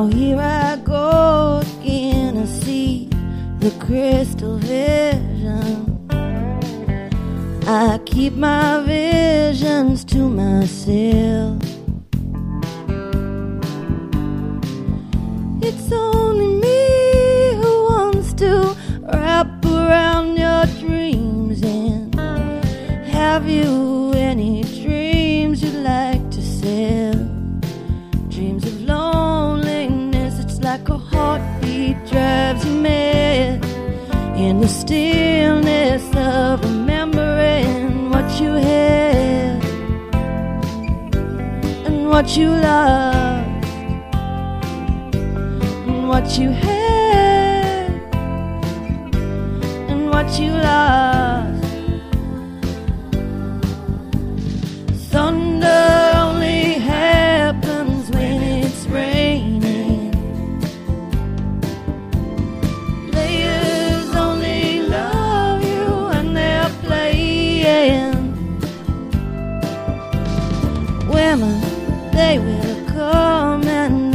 Now here I go again, I see the crystal vision. I keep my visions to myself. It's only me who wants to wrap around your dreams. And have you any dreams you'd like to sell? Dreams of loneliness, it's like a heartbeat drives you mad. In the stillness of remembering what you had and what you loved and what you had and what you lost. Thunder only happens when it's raining. Players only love you when they're playing. Women, they will come and